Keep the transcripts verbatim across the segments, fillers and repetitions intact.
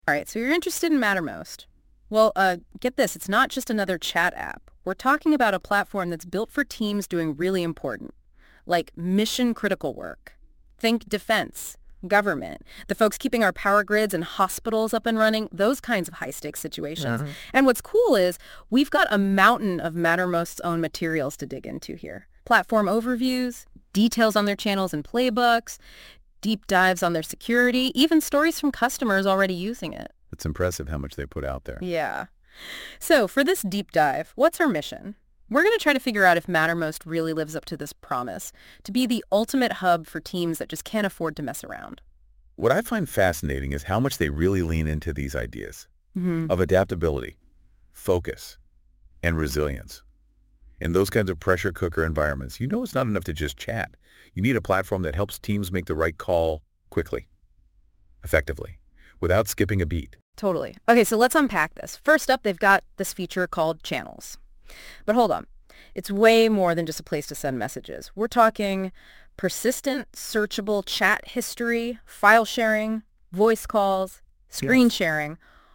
All right, so you're interested in Mattermost. Well, uh, get this, it's not just another chat app. We're talking about a platform that's built for teams doing really important, like mission-critical work. Think defense, government, the folks keeping our power grids and hospitals up and running, those kinds of high-stakes situations. Uh-huh. And what's cool is we've got a mountain of Mattermost's own materials to dig into here. Platform overviews, details on their channels and playbooks, deep dives on their security, even stories from customers already using it. It's impressive how much they put out there. Yeah. So for this deep dive, what's our mission? We're going to try to figure out if Mattermost really lives up to this promise, to be the ultimate hub for teams that just can't afford to mess around. What I find fascinating is how much they really lean into these ideas Mm-hmm. of adaptability, focus, and resilience. In those kinds of pressure cooker environments, you know it's not enough to just chat. You need a platform that helps teams make the right call quickly, effectively, without skipping a beat. Totally. Okay, so let's unpack this. First up, they've got this feature called Channels. But hold on. It's way more than just a place to send messages. We're talking persistent, searchable chat history, file sharing, voice calls, screen Yes. sharing,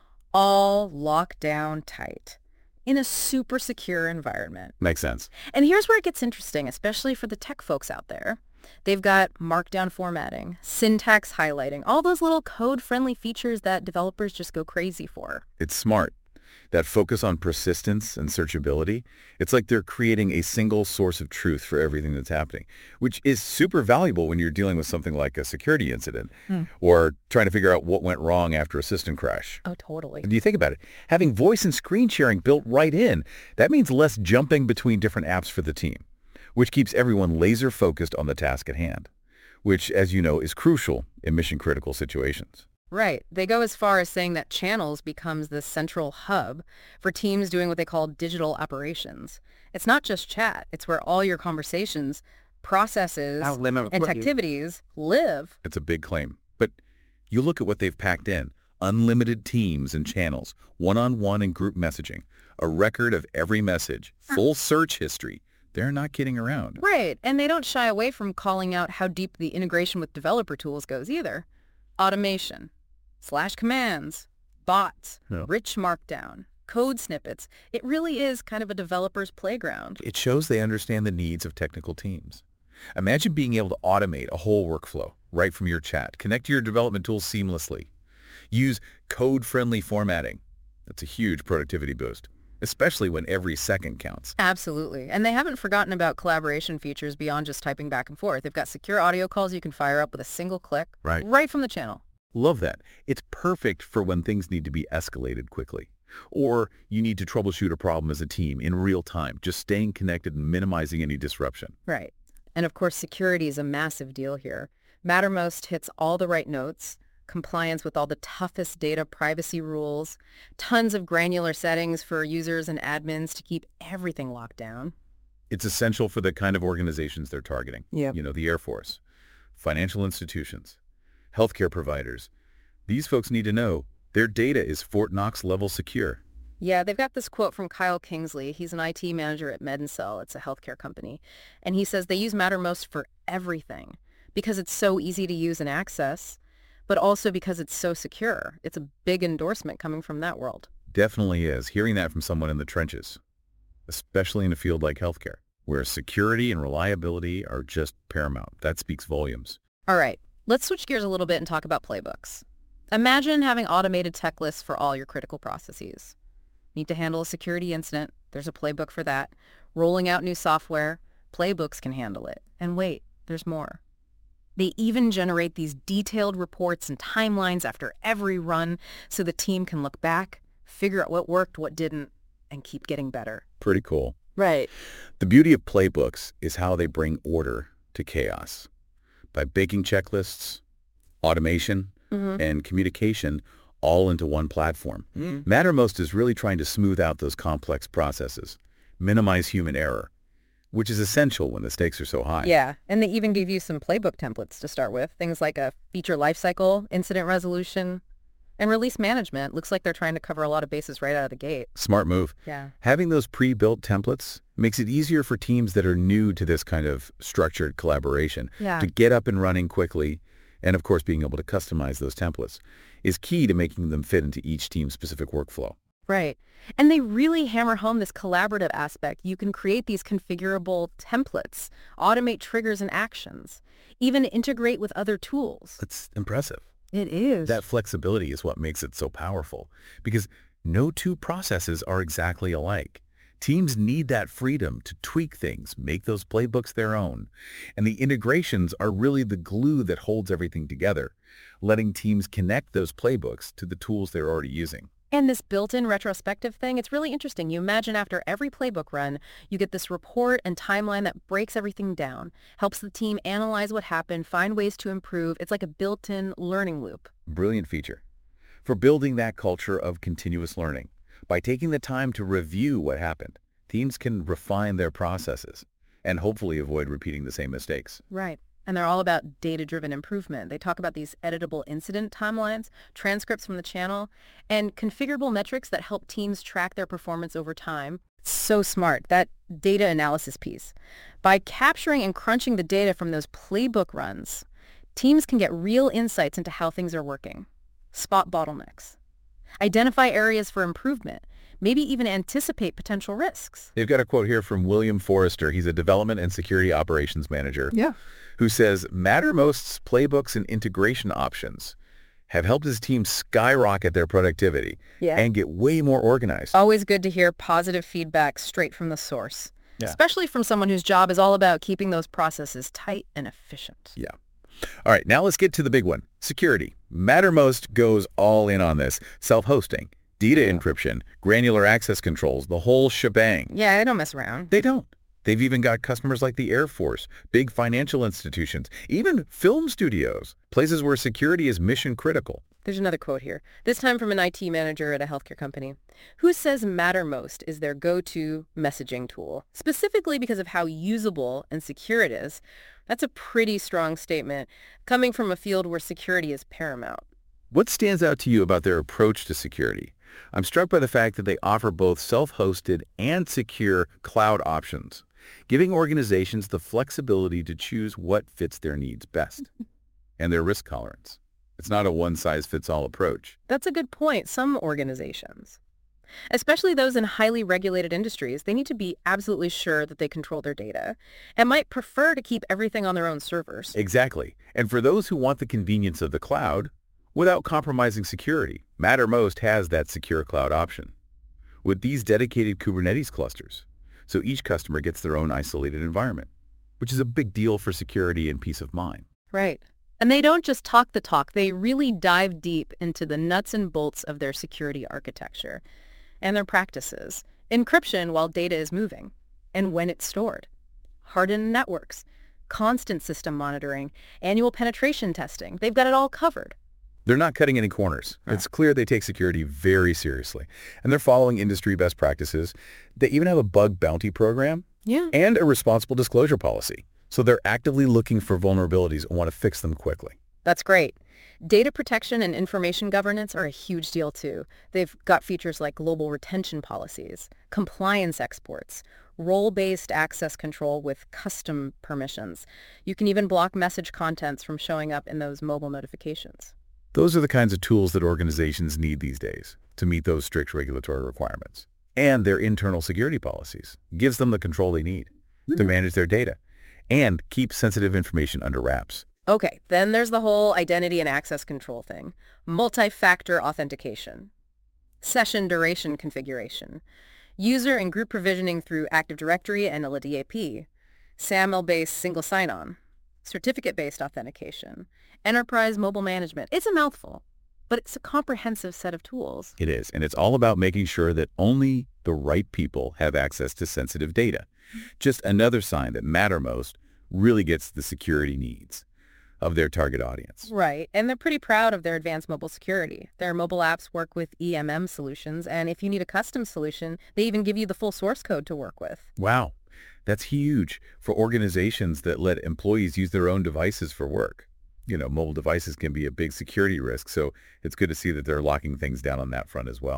all locked down tight in a super secure environment. Makes sense. And here's where it gets interesting, especially for the tech folks out there. They've got markdown formatting, syntax highlighting, all those little code-friendly features that developers just go crazy for. It's smart. That focus on persistence and searchability, it's like they're creating a single source of truth for everything that's happening, which is super valuable when you're dealing with something like a security incident Hmm. or trying to figure out what went wrong after a system crash. Oh, totally. And do you think about it? Having voice and screen sharing built right in, that means less jumping between different apps for the team, which keeps everyone laser focused on the task at hand, which, as you know, is crucial in mission-critical situations. Right. They go as far as saying that Channels becomes the central hub for teams doing what they call digital operations. It's not just chat. It's where all your conversations, processes, Our limit and what you- activities live. It's a big claim. But you look at what they've packed in. Unlimited teams and channels, one-on-one and group messaging, a record of every message, full search history. They're not kidding around. Right. And they don't shy away from calling out how deep the integration with developer tools goes either. Automation, slash commands, bots, Yeah. rich markdown, code snippets. It really is kind of a developer's playground. It shows they understand the needs of technical teams. Imagine being able to automate a whole workflow right from your chat, connect to your development tools seamlessly, use code-friendly formatting. That's a huge productivity boost, especially when every second counts. Absolutely. And they haven't forgotten about collaboration features beyond just typing back and forth. They've got secure audio calls you can fire up with a single click Right. right from the channel. Love that. It's perfect for when things need to be escalated quickly. Or you need to troubleshoot a problem as a team in real time, just staying connected and minimizing any disruption. Right. And of course, security is a massive deal here. Mattermost hits all the right notes, compliance with all the toughest data privacy rules, tons of granular settings for users and admins to keep everything locked down. It's essential for the kind of organizations they're targeting. Yep. You know, the Air Force, financial institutions, healthcare providers. These folks need to know their data is Fort Knox level secure. Yeah, they've got this quote from Kyle Kingsley. He's an I T manager at MedIncel. It's a healthcare company. And he says they use Mattermost for everything because it's so easy to use and access, but also because it's so secure. It's a big endorsement coming from that world. Definitely is. Hearing that from someone in the trenches, especially in a field like healthcare, where security and reliability are just paramount. That speaks volumes. All right, let's switch gears a little bit and talk about playbooks. Imagine having automated tech lists for all your critical processes. Need to handle a security incident, there's a playbook for that. Rolling out new software, playbooks can handle it. And wait, there's more. They even generate these detailed reports and timelines after every run so the team can look back, figure out what worked, what didn't, and keep getting better. Pretty cool. Right. The beauty of playbooks is how they bring order to chaos. By baking checklists, automation, Mm-hmm. and communication all into one platform. Mm-hmm. Mattermost is really trying to smooth out those complex processes, minimize human error, which is essential when the stakes are so high. Yeah, and they even give you some playbook templates to start with, things like a feature lifecycle, incident resolution, and release management. Looks like they're trying to cover a lot of bases right out of the gate. Smart move. Yeah. Having those pre-built templates makes it easier for teams that are new to this kind of structured collaboration Yeah. to get up and running quickly and of course being able to customize those templates, is key to making them fit into each team's specific workflow. Right. And they really hammer home this collaborative aspect. You can create these configurable templates, automate triggers and actions, even integrate with other tools. That's impressive. It is. That flexibility is what makes it so powerful, because no two processes are exactly alike. Teams need that freedom to tweak things, make those playbooks their own. And the integrations are really the glue that holds everything together, letting teams connect those playbooks to the tools they're already using. And this built-in retrospective thing, it's really interesting. You imagine after every playbook run, you get this report and timeline that breaks everything down, helps the team analyze what happened, find ways to improve. It's like a built-in learning loop. Brilliant feature for building that culture of continuous learning. By taking the time to review what happened, teams can refine their processes and hopefully avoid repeating the same mistakes. Right. And they're all about data-driven improvement. They talk about these editable incident timelines, transcripts from the channel, and configurable metrics that help teams track their performance over time. It's so smart, that data analysis piece. By capturing and crunching the data from those playbook runs, teams can get real insights into how things are working, spot bottlenecks, identify areas for improvement, maybe even anticipate potential risks. They've got a quote here from William Forrester. He's a development and security operations manager. Yeah. Who says Mattermost's playbooks and integration options have helped his team skyrocket their productivity yeah. and get way more organized. Always good to hear positive feedback straight from the source, yeah. especially from someone whose job is all about keeping those processes tight and efficient. Yeah. All right, now let's get to the big one, security. Mattermost goes all in on this. Self-hosting, data encryption, granular access controls, the whole shebang. Yeah, they don't mess around. They don't. They've even got customers like the Air Force, big financial institutions, even film studios, places where security is mission critical. There's another quote here, this time from an I T manager at a healthcare company, who says Mattermost is their go-to messaging tool, specifically because of how usable and secure it is. That's a pretty strong statement, coming from a field where security is paramount. What stands out to you about their approach to security? I'm struck by the fact that they offer both self-hosted and secure cloud options, giving organizations the flexibility to choose what fits their needs best and their risk tolerance. It's not a one-size-fits-all approach. That's a good point. Some organizations, especially those in highly regulated industries, they need to be absolutely sure that they control their data and might prefer to keep everything on their own servers. Exactly. And for those who want the convenience of the cloud without compromising security, Mattermost has that secure cloud option with these dedicated Kubernetes clusters. So each customer gets their own isolated environment, which is a big deal for security and peace of mind. Right. And they don't just talk the talk. They really dive deep into the nuts and bolts of their security architecture and their practices. Encryption while data is moving and when it's stored. Hardened networks, constant system monitoring, annual penetration testing. They've got it all covered. They're not cutting any corners. No. It's clear they take security very seriously, and they're following industry best practices. They even have a bug bounty program yeah. and a responsible disclosure policy. So they're actively looking for vulnerabilities and want to fix them quickly. That's great. Data protection and information governance are a huge deal too. They've got features like global retention policies, compliance exports, role-based access control with custom permissions. You can even block message contents from showing up in those mobile notifications. Those are the kinds of tools that organizations need these days to meet those strict regulatory requirements. And their internal security policies gives them the control they need to manage their data and keep sensitive information under wraps. Okay, then there's the whole identity and access control thing. Multi-factor authentication, session duration configuration, user and group provisioning through Active Directory and N I L D A P, SAML-based single sign-on, certificate-based authentication, enterprise mobile management. It's a mouthful, but it's a comprehensive set of tools. It is, and it's all about making sure that only the right people have access to sensitive data. Just another sign that Mattermost really gets the security needs of their target audience. Right, and they're pretty proud of their advanced mobile security. Their mobile apps work with E M M solutions, and if you need a custom solution, they even give you the full source code to work with. Wow, that's huge for organizations that let employees use their own devices for work. You know, mobile devices can be a big security risk, so it's good to see that they're locking things down on that front as well.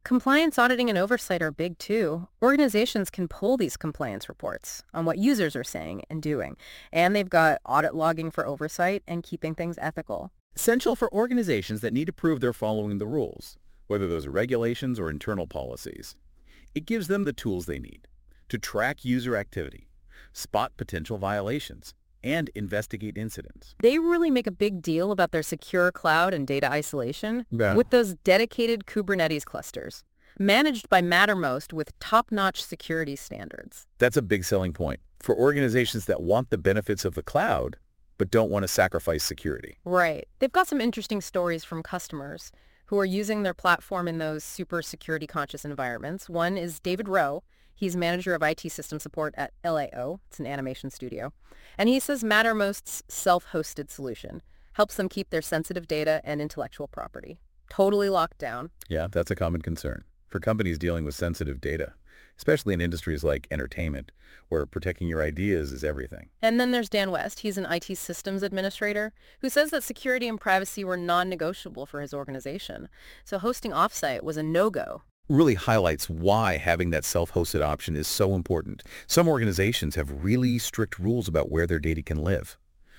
Compliance auditing and oversight are big too. Organizations can pull these compliance reports on what users are saying and doing, and they've got audit logging for oversight and keeping things ethical. Essential for organizations that need to prove they're following the rules, whether those are regulations or internal policies. It gives them the tools they need to track user activity, spot potential violations, and investigate incidents. They really make a big deal about their secure cloud and data isolation Yeah. with those dedicated Kubernetes clusters, managed by Mattermost with top-notch security standards. That's a big selling point for organizations that want the benefits of the cloud, but don't want to sacrifice security. Right. They've got some interesting stories from customers who are using their platform in those super security conscious environments. One is David Rowe. He's manager of I T system support at L A O. It's an animation studio. And he says Mattermost's self-hosted solution helps them keep their sensitive data and intellectual property totally locked down. Yeah, that's a common concern for companies dealing with sensitive data, especially in industries like entertainment, where protecting your ideas is everything. And then there's Dan West. He's an I T systems administrator who says that security and privacy were non-negotiable for his organization. So hosting offsite was a no-go. Really highlights why having that self-hosted option is so important. Some organizations have really strict rules about where their data can live,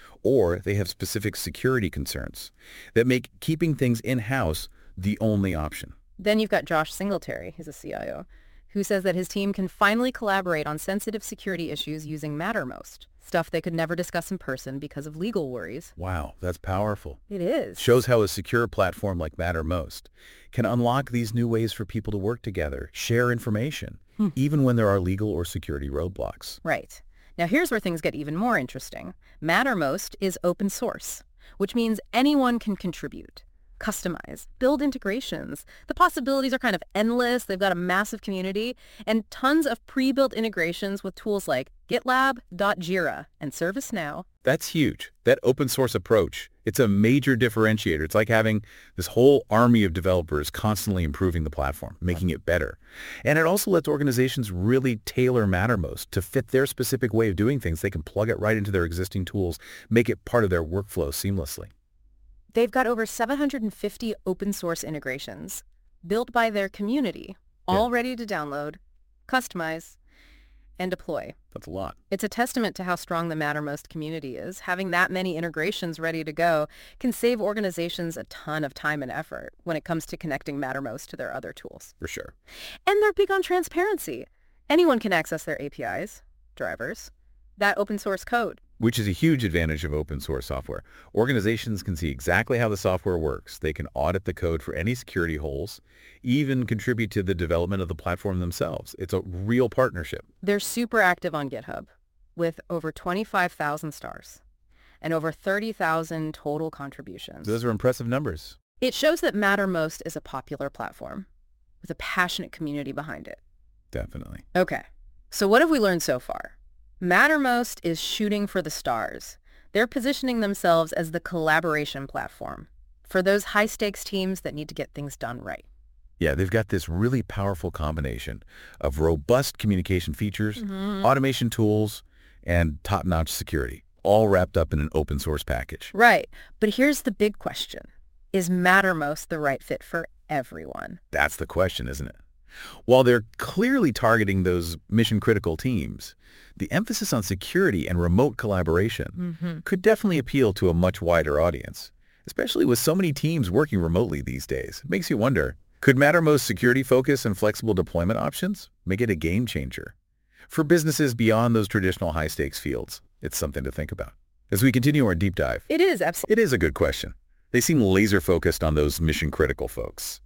or they have specific security concerns that make keeping things in-house the only option. Then you've got Josh Singletary, he's a C I O, who says that his team can finally collaborate on sensitive security issues using Mattermost, stuff they could never discuss in person because of legal worries. Wow, that's powerful. It is. Shows how a secure platform like Mattermost can unlock these new ways for people to work together, share information, Hmm. even when there are legal or security roadblocks. Right. Now here's where things get even more interesting. Mattermost is open source, which means anyone can contribute, customize, build integrations. The possibilities are kind of endless. They've got a massive community and tons of pre-built integrations with tools like GitLab, Jira, and ServiceNow. That's huge. That open source approach, it's a major differentiator. It's like having this whole army of developers constantly improving the platform, making it better. And it also lets organizations really tailor Mattermost to fit their specific way of doing things. They can plug it right into their existing tools, make it part of their workflow seamlessly. They've got over seven hundred fifty open source integrations built by their community, all Yeah. ready to download, customize, and deploy. That's a lot. It's a testament to how strong the Mattermost community is. Having that many integrations ready to go can save organizations a ton of time and effort when it comes to connecting Mattermost to their other tools. For sure. And they're big on transparency. Anyone can access their A P Is, drivers, that open source code. Which is a huge advantage of open source software. Organizations can see exactly how the software works. They can audit the code for any security holes, even contribute to the development of the platform themselves. It's a real partnership. They're super active on GitHub with over twenty-five thousand stars and over thirty thousand total contributions. Those are impressive numbers. It shows that Mattermost is a popular platform with a passionate community behind it. Definitely. Okay, so what have we learned so far? Mattermost is shooting for the stars. They're positioning themselves as the collaboration platform for those high-stakes teams that need to get things done right. Yeah, they've got this really powerful combination of robust communication features, Mm-hmm. automation tools, and top-notch security, all wrapped up in an open source package. Right, but here's the big question. Is Mattermost the right fit for everyone? That's the question, isn't it? While they're clearly targeting those mission-critical teams, the emphasis on security and remote collaboration Mm-hmm. could definitely appeal to a much wider audience, especially with so many teams working remotely these days. It makes you wonder, could Mattermost's security focus and flexible deployment options make it a game changer? For businesses beyond those traditional high-stakes fields, it's something to think about. As we continue our deep dive, It is, absolutely. it is a good question. They seem laser-focused on those mission-critical folks.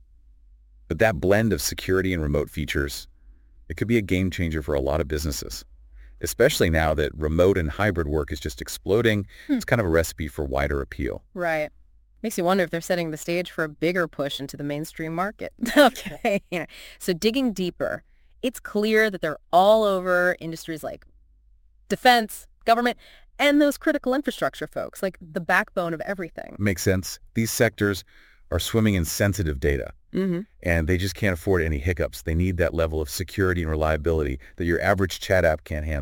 But that blend of security and remote features, it could be a game changer for a lot of businesses, especially now that remote and hybrid work is just exploding. Hmm. It's kind of a recipe for wider appeal. Right. Makes you wonder if they're setting the stage for a bigger push into the mainstream market. Okay. You know, so digging deeper, it's clear that they're all over industries like defense, government, and those critical infrastructure folks, like the backbone of everything. Makes sense. These sectors are swimming in sensitive data, Mm-hmm. and they just can't afford any hiccups. They need that level of security and reliability that your average chat app can't handle.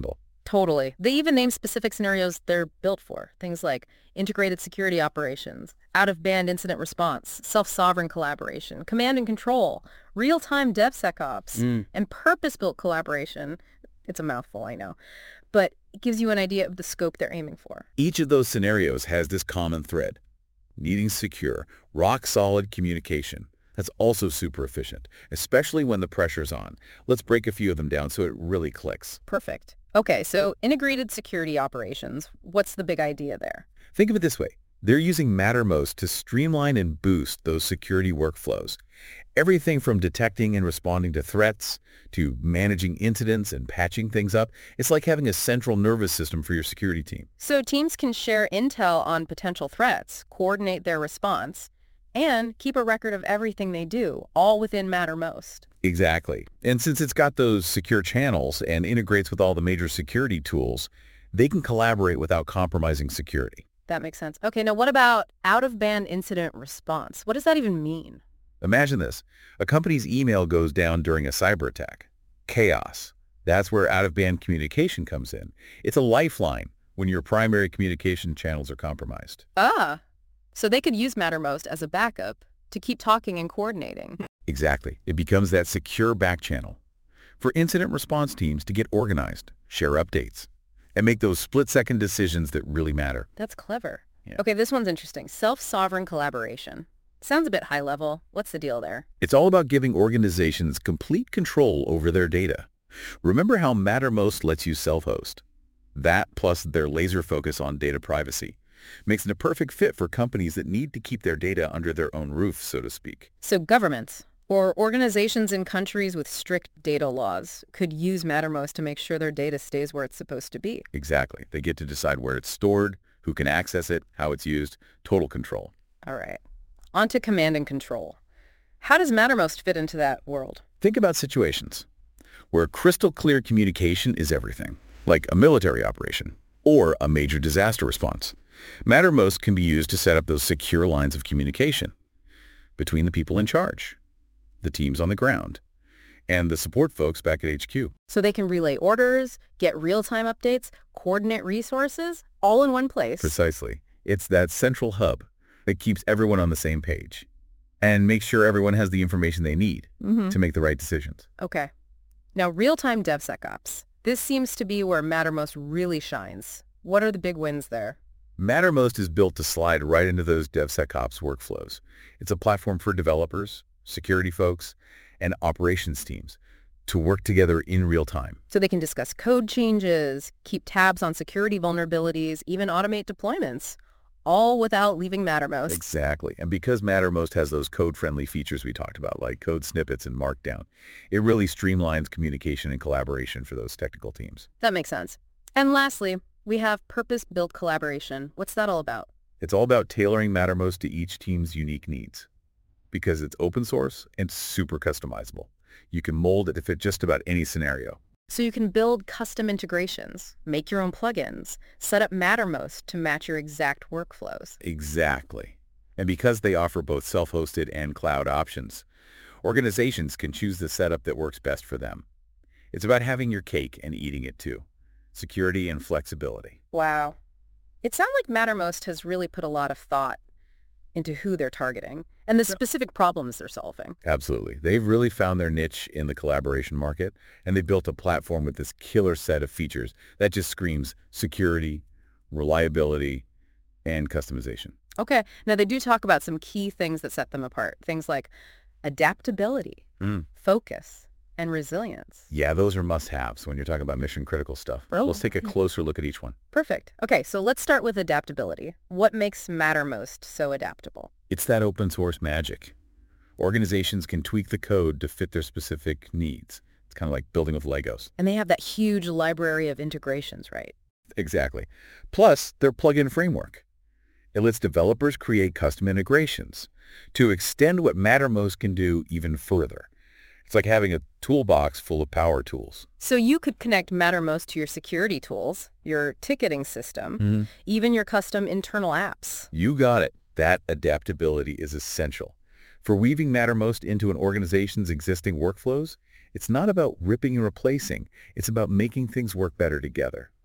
Totally. They even name specific scenarios they're built for. Things like integrated security operations, out-of-band incident response, self-sovereign collaboration, command and control, real-time DevSecOps, Mm. and purpose-built collaboration. It's a mouthful, I know. But it gives you an idea of the scope they're aiming for. Each of those scenarios has this common thread: needing secure, rock-solid communication. That's also super efficient, especially when the pressure's on. Let's break a few of them down so it really clicks. Perfect. Okay, so integrated security operations. What's the big idea there? Think of it this way. They're using Mattermost to streamline and boost those security workflows. Everything from detecting and responding to threats to managing incidents and patching things up. It's like having a central nervous system for your security team. So teams can share intel on potential threats, coordinate their response, and keep a record of everything they do, all within Mattermost. Exactly. And since it's got those secure channels and integrates with all the major security tools, they can collaborate without compromising security. That makes sense. Okay, now what about out-of-band incident response? What does that even mean? Imagine this. A company's email goes down during a cyber attack. Chaos. That's where out-of-band communication comes in. It's a lifeline when your primary communication channels are compromised. Ah, so they could use Mattermost as a backup to keep talking and coordinating. Exactly. It becomes that secure back channel for incident response teams to get organized, share updates, and make those split-second decisions that really matter. That's clever. Yeah. Okay, this one's interesting. Self-sovereign collaboration. Sounds a bit high level. What's the deal there? It's all about giving organizations complete control over their data. Remember how Mattermost lets you self-host? That, plus their laser focus on data privacy, makes it a perfect fit for companies that need to keep their data under their own roof, so to speak. So governments or organizations in countries with strict data laws could use Mattermost to make sure their data stays where it's supposed to be. Exactly. They get to decide where it's stored, who can access it, how it's used, total control. All right. On to command and control. How does Mattermost fit into that world? Think about situations where crystal clear communication is everything, like a military operation or a major disaster response. Mattermost can be used to set up those secure lines of communication between the people in charge, the teams on the ground, and the support folks back at H Q. So they can relay orders, get real-time updates, coordinate resources, all in one place. Precisely. It's that central hub that keeps everyone on the same page and makes sure everyone has the information they need Mm-hmm. to make the right decisions. Okay. Now, real-time DevSecOps. This seems to be where Mattermost really shines. What are the big wins there? Mattermost is built to slide right into those DevSecOps workflows. It's a platform for developers, security folks, and operations teams to work together in real time. So they can discuss code changes, keep tabs on security vulnerabilities, even automate deployments, all without leaving Mattermost. Exactly. And because Mattermost has those code-friendly features we talked about, like code snippets and Markdown, it really streamlines communication and collaboration for those technical teams. That makes sense. And lastly, we have purpose-built collaboration. What's that all about? It's all about tailoring Mattermost to each team's unique needs because it's open source and super customizable. You can mold it to fit just about any scenario. So you can build custom integrations, make your own plugins, set up Mattermost to match your exact workflows. Exactly. And because they offer both self-hosted and cloud options, organizations can choose the setup that works best for them. It's about having your cake and eating it too. Security and flexibility. Wow. It sounds like Mattermost has really put a lot of thought into who they're targeting and the specific problems they're solving. Absolutely. They've really found their niche in the collaboration market, and they built a platform with this killer set of features that just screams security, reliability, and customization. Okay. Now, they do talk about some key things that set them apart. Things like adaptability, Mm. focus, and resilience. Yeah, those are must-haves when you're talking about mission-critical stuff. Oh. Let's take a closer look at each one. Perfect. Okay, so let's start with adaptability. What makes Mattermost so adaptable? It's that open source magic. Organizations can tweak the code to fit their specific needs. It's kind of like building with Legos. And they have that huge library of integrations, right? Exactly. Plus, their plugin framework. It lets developers create custom integrations to extend what Mattermost can do even further. It's like having a toolbox full of power tools. So you could connect Mattermost to your security tools, your ticketing system, Mm-hmm. even your custom internal apps. You got it. That adaptability is essential. For weaving Mattermost into an organization's existing workflows, it's not about ripping and replacing. It's about making things work better together.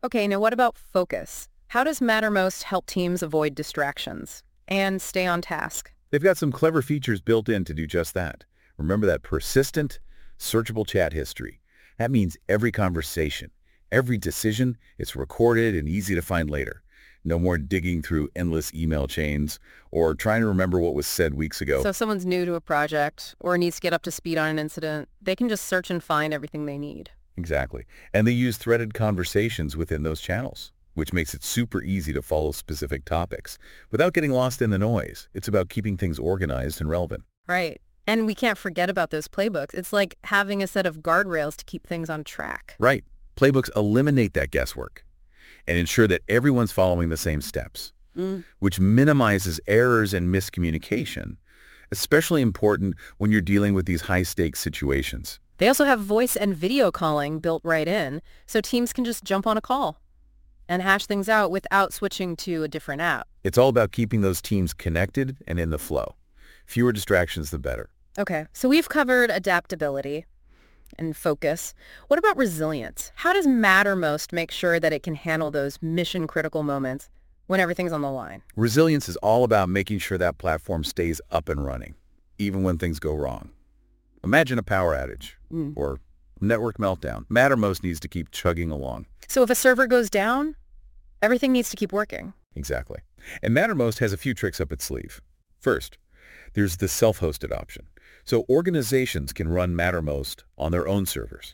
Okay, now what about focus? How does Mattermost help teams avoid distractions and stay on task? They've got some clever features built in to do just that. Remember that persistent, searchable chat history. That means every conversation, every decision, is recorded and easy to find later. No more digging through endless email chains or trying to remember what was said weeks ago. So if someone's new to a project or needs to get up to speed on an incident, they can just search and find everything they need. Exactly. And they use threaded conversations within those channels, which makes it super easy to follow specific topics without getting lost in the noise. It's about keeping things organized and relevant. Right. And we can't forget about those playbooks. It's like having a set of guardrails to keep things on track. Right. Playbooks eliminate that guesswork and ensure that everyone's following the same steps, mm. which minimizes errors and miscommunication, especially important when you're dealing with these high-stakes situations. They also have voice and video calling built right in, so teams can just jump on a call and hash things out without switching to a different app. It's all about keeping those teams connected and in the flow. Fewer distractions, the better. Okay, so we've covered adaptability and focus. What about resilience? How does Mattermost make sure that it can handle those mission-critical moments when everything's on the line? Resilience is all about making sure that platform stays up and running, even when things go wrong. Imagine a power outage mm. or network meltdown. Mattermost needs to keep chugging along. So if a server goes down, everything needs to keep working. Exactly. And Mattermost has a few tricks up its sleeve. First, there's the self-hosted option. So organizations can run Mattermost on their own servers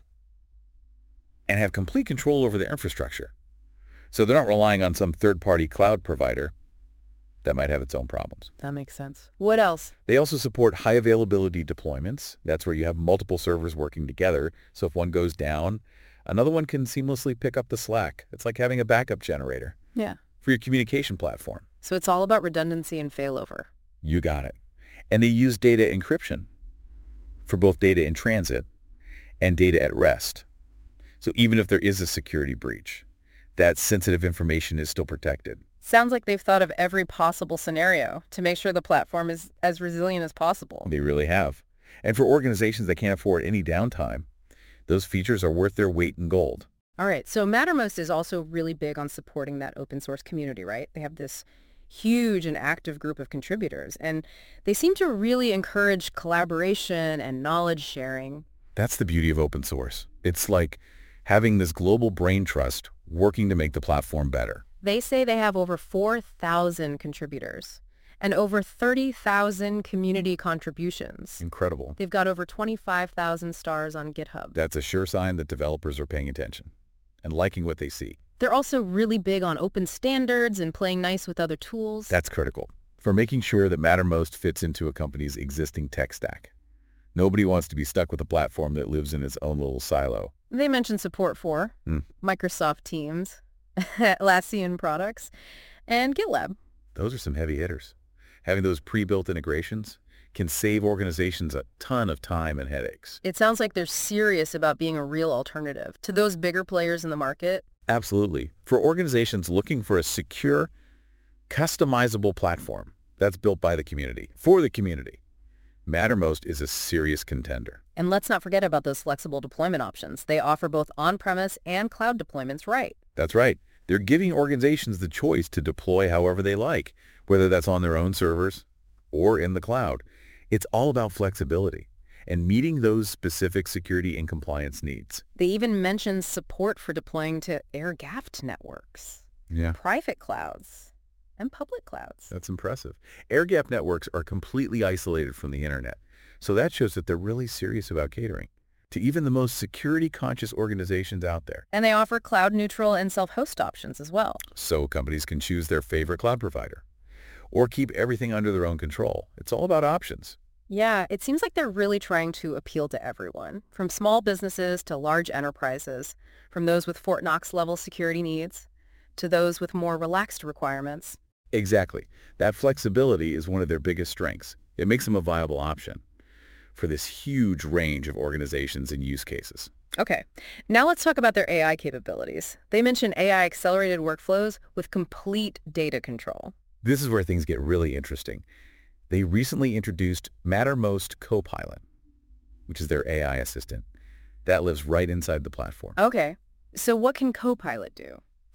and have complete control over their infrastructure. So they're not relying on some third-party cloud provider that might have its own problems. That makes sense. What else? They also support high availability deployments. That's where you have multiple servers working together. So if one goes down, another one can seamlessly pick up the slack. It's like having a backup generator. Yeah. For your communication platform. So it's all about redundancy and failover. You got it. And they use data encryption for both data in transit and data at rest. So even if there is a security breach, that sensitive information is still protected. Sounds like they've thought of every possible scenario to make sure the platform is as resilient as possible. They really have. And for organizations that can't afford any downtime, those features are worth their weight in gold. All right. So Mattermost is also really big on supporting that open source community, right? They have this huge and active group of contributors, and they seem to really encourage collaboration and knowledge sharing. That's the beauty of open source. It's like having this global brain trust working to make the platform better. They say they have over four thousand contributors and over thirty thousand community contributions. Incredible. They've got over twenty-five thousand stars on GitHub. That's a sure sign that developers are paying attention and liking what they see. They're also really big on open standards and playing nice with other tools. That's critical for making sure that Mattermost fits into a company's existing tech stack. Nobody wants to be stuck with a platform that lives in its own little silo. They mentioned support for mm. Microsoft Teams, Atlassian products, and GitLab. Those are some heavy hitters. Having those pre-built integrations can save organizations a ton of time and headaches. It sounds like they're serious about being a real alternative to those bigger players in the market. Absolutely. For organizations looking for a secure, customizable platform that's built by the community, for the community, Mattermost is a serious contender. And let's not forget about those flexible deployment options. They offer both on-premise and cloud deployments, right? That's right. They're giving organizations the choice to deploy however they like, whether that's on their own servers or in the cloud. It's all about flexibility and meeting those specific security and compliance needs. They even mention support for deploying to air-gapped networks, yeah. private clouds, and public clouds. That's impressive. Air-gapped networks are completely isolated from the internet, so that shows that they're really serious about catering to even the most security-conscious organizations out there. And they offer cloud-neutral and self-host options as well. So companies can choose their favorite cloud provider or keep everything under their own control. It's all about options. Yeah, it seems like they're really trying to appeal to everyone, from small businesses to large enterprises, from those with Fort Knox-level security needs to those with more relaxed requirements. Exactly. That flexibility is one of their biggest strengths. It makes them a viable option for this huge range of organizations and use cases. Okay, now let's talk about their A I capabilities. They mention A I-accelerated workflows with complete data control. This is where things get really interesting. They recently introduced Mattermost Copilot, which is their A I assistant. That lives right inside the platform. Okay, so what can Copilot do?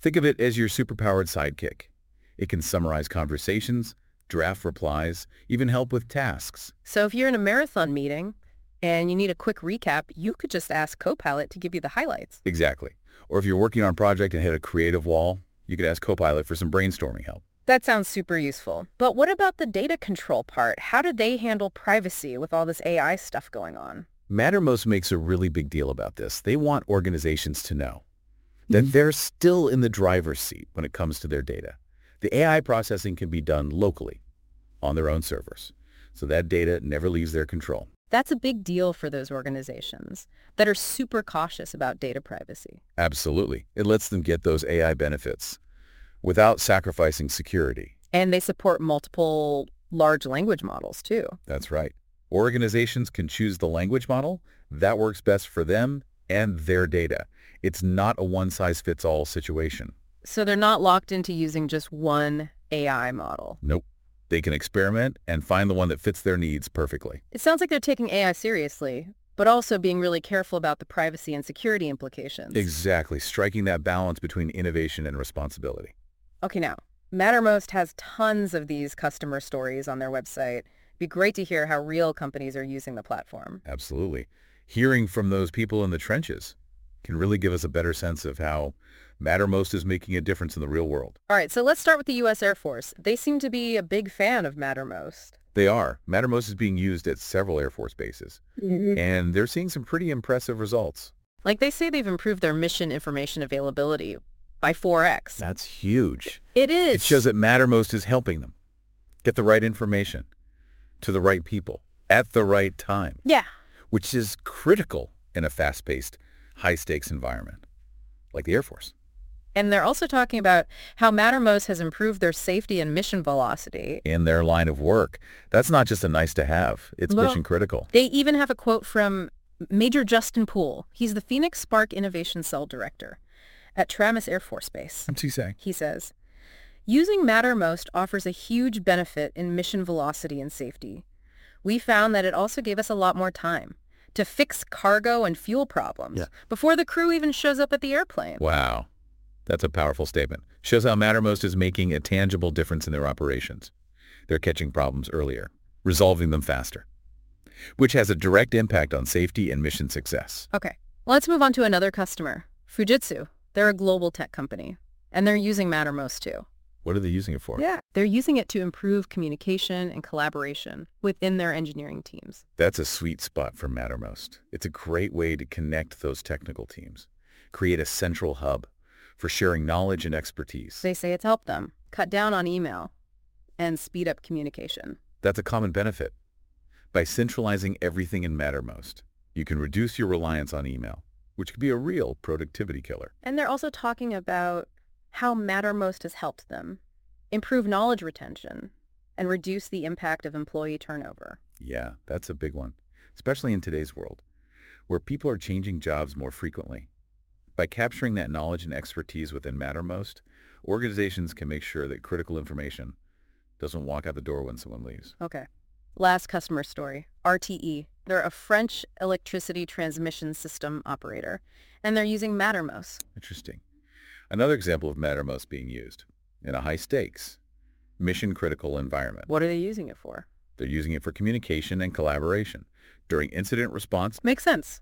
Think of it as your superpowered sidekick. It can summarize conversations, draft replies, even help with tasks. So if you're in a marathon meeting and you need a quick recap, you could just ask Copilot to give you the highlights. Exactly. Or if you're working on a project and hit a creative wall, you could ask Copilot for some brainstorming help. That sounds super useful. But what about the data control part? How do they handle privacy with all this A I stuff going on? Mattermost makes a really big deal about this. They want organizations to know that they're still in the driver's seat when it comes to their data. The A I processing can be done locally on their own servers, so that data never leaves their control. That's a big deal for those organizations that are super cautious about data privacy. Absolutely. It lets them get those A I benefits without sacrificing security. And they support multiple large language models, too. That's right. Organizations can choose the language model that works best for them and their data. It's not a one-size-fits-all situation. So they're not locked into using just one A I model. Nope. They can experiment and find the one that fits their needs perfectly. It sounds like they're taking A I seriously, but also being really careful about the privacy and security implications. Exactly. Striking that balance between innovation and responsibility. Okay, now, Mattermost has tons of these customer stories on their website. It'd be great to hear how real companies are using the platform. Absolutely. Hearing from those people in the trenches can really give us a better sense of how Mattermost is making a difference in the real world. All right, so let's start with the U S Air Force. They seem to be a big fan of Mattermost. They are. Mattermost is being used at several Air Force bases, mm-hmm. and they're seeing some pretty impressive results. Like they say they've improved their mission information availability by four X. That's huge. It is. It shows that Mattermost is helping them get the right information to the right people at the right time. Yeah. Which is critical in a fast-paced, high-stakes environment like the Air Force. And they're also talking about how Mattermost has improved their safety and mission velocity. In their line of work. That's not just a nice to have. It's well, mission critical. They even have a quote from Major Justin Poole. He's the Phoenix Spark Innovation Cell Director at Travis Air Force Base. What's he say? He says, using Mattermost offers a huge benefit in mission velocity and safety. We found that it also gave us a lot more time to fix cargo and fuel problems yeah. before the crew even shows up at the airplane. Wow. That's a powerful statement. Shows how Mattermost is making a tangible difference in their operations. They're catching problems earlier, resolving them faster, which has a direct impact on safety and mission success. Okay, well, let's move on to another customer, Fujitsu. They're a global tech company, and they're using Mattermost too. What are they using it for? Yeah, they're using it to improve communication and collaboration within their engineering teams. That's a sweet spot for Mattermost. It's a great way to connect those technical teams, create a central hub for sharing knowledge and expertise. They say it's helped them cut down on email and speed up communication. That's a common benefit. By centralizing everything in Mattermost, you can reduce your reliance on email, which could be a real productivity killer. And they're also talking about how Mattermost has helped them improve knowledge retention and reduce the impact of employee turnover. Yeah, that's a big one, especially in today's world, where people are changing jobs more frequently. By capturing that knowledge and expertise within Mattermost, organizations can make sure that critical information doesn't walk out the door when someone leaves. Okay. Last customer story, R T E. They're a French electricity transmission system operator, and they're using Mattermost. Interesting. Another example of Mattermost being used in a high-stakes, mission-critical environment. What are they using it for? They're using it for communication and collaboration during incident response. Makes sense.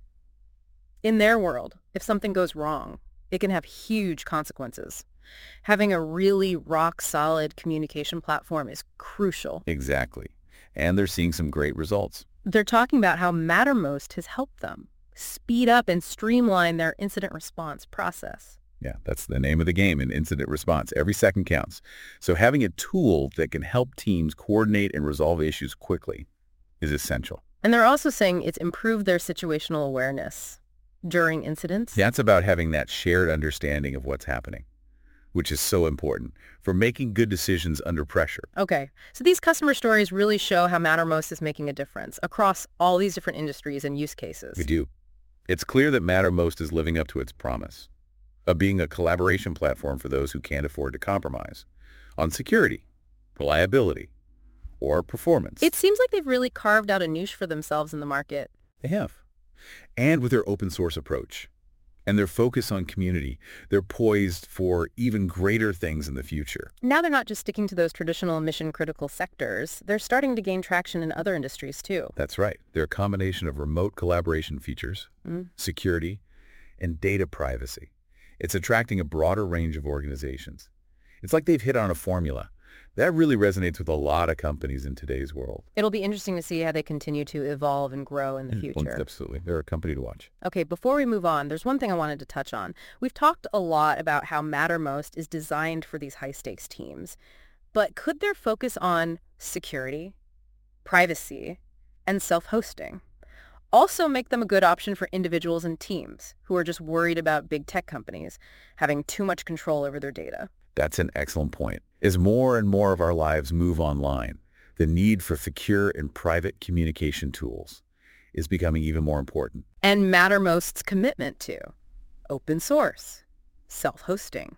In their world, if something goes wrong, it can have huge consequences. Having a really rock-solid communication platform is crucial. Exactly. And they're seeing some great results. They're talking about how Mattermost has helped them speed up and streamline their incident response process. Yeah, that's the name of the game in incident response. Every second counts. So having a tool that can help teams coordinate and resolve issues quickly is essential. And they're also saying it's improved their situational awareness during incidents. That's about having that shared understanding of what's happening, which is so important for making good decisions under pressure. Okay, so these customer stories really show how Mattermost is making a difference across all these different industries and use cases. We do. It's clear that Mattermost is living up to its promise of being a collaboration platform for those who can't afford to compromise on security, reliability, or performance. It seems like they've really carved out a niche for themselves in the market. They have. And with their open source approach, And their focus on community, they're poised for even greater things in the future. Now they're not just sticking to those traditional mission-critical sectors. They're starting to gain traction in other industries, too. That's right. They're a combination of remote collaboration features, Mm. security, and data privacy. It's attracting a broader range of organizations. It's like they've hit on a formula. That really resonates with a lot of companies in today's world. It'll be interesting to see how they continue to evolve and grow in the Mm, future. Absolutely. They're a company to watch. Okay, before we move on, there's one thing I wanted to touch on. We've talked a lot about how Mattermost is designed for these high-stakes teams, but could their focus on security, privacy, and self-hosting also make them a good option for individuals and teams who are just worried about big tech companies having too much control over their data? That's an excellent point. As more and more of our lives move online, the need for secure and private communication tools is becoming even more important. And Mattermost's commitment to open source, self-hosting,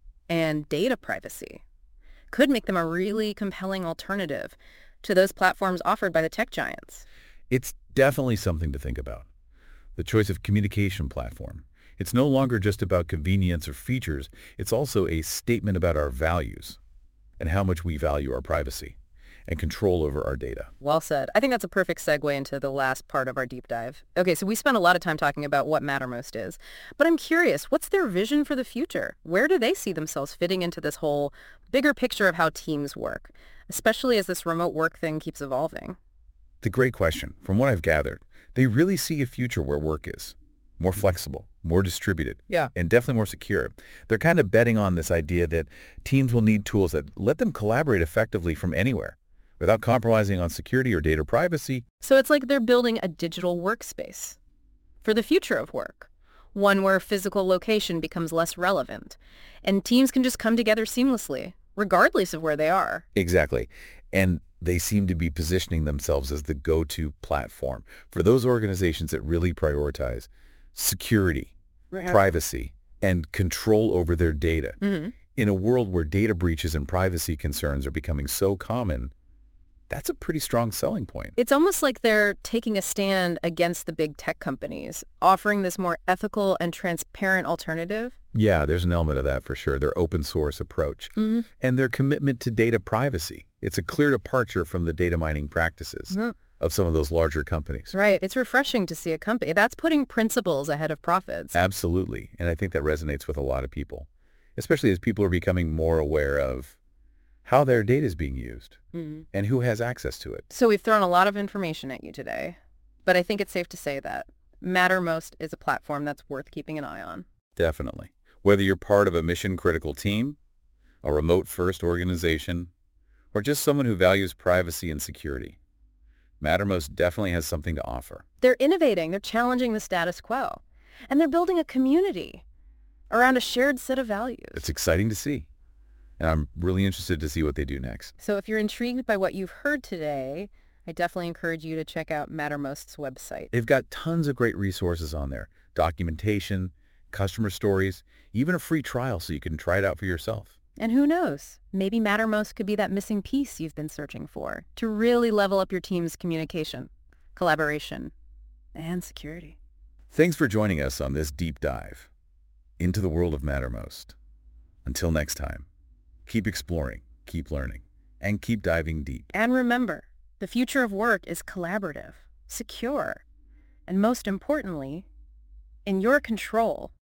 and data privacy could make them a really compelling alternative to those platforms offered by the tech giants. It's definitely something to think about. The choice of communication platform. It's no longer just about convenience or features. It's also a statement about our values and how much we value our privacy and control over our data. Well said. I think that's a perfect segue into the last part of our deep dive. Okay, so we spent a lot of time talking about what Mattermost is, but I'm curious, what's their vision for the future? Where do they see themselves fitting into this whole bigger picture of how teams work, especially as this remote work thing keeps evolving? It's a great question. From what I've gathered, they really see a future where work is more flexible, more distributed, Yeah. and definitely more secure. They're kind of betting on this idea that teams will need tools that let them collaborate effectively from anywhere without compromising on security or data privacy. So it's like they're building a digital workspace for the future of work, one where physical location becomes less relevant, and teams can just come together seamlessly, regardless of where they are. Exactly. And they seem to be positioning themselves as the go-to platform for those organizations that really prioritize security, Right. privacy, and control over their data. Mm-hmm. In a world where data breaches and privacy concerns are becoming so common, that's a pretty strong selling point. It's almost like they're taking a stand against the big tech companies, offering this more ethical and transparent alternative. Yeah, there's an element of that for sure, their open source approach Mm-hmm. and their commitment to data privacy. It's a clear departure from the data mining practices of some of those larger companies. Right. It's refreshing to see a company that's putting principles ahead of profits. Absolutely. And I think that resonates with a lot of people, especially as people are becoming more aware of how their data is being used Mm-hmm. and who has access to it. So we've thrown a lot of information at you today, but I think it's safe to say that Mattermost is a platform that's worth keeping an eye on. Definitely. Whether you're part of a mission-critical team, a remote-first organization, or just someone who values privacy and security, Mattermost definitely has something to offer. They're innovating, they're challenging the status quo, and they're building a community around a shared set of values. It's exciting to see, and I'm really interested to see what they do next. So if you're intrigued by what you've heard today, I definitely encourage you to check out Mattermost's website. They've got tons of great resources on there, documentation, customer stories, even a free trial so you can try it out for yourself. And who knows, maybe Mattermost could be that missing piece you've been searching for to really level up your team's communication, collaboration, and security. Thanks for joining us on this deep dive into the world of Mattermost. Until next time, keep exploring, keep learning, and keep diving deep. And remember, the future of work is collaborative, secure, and most importantly, in your control.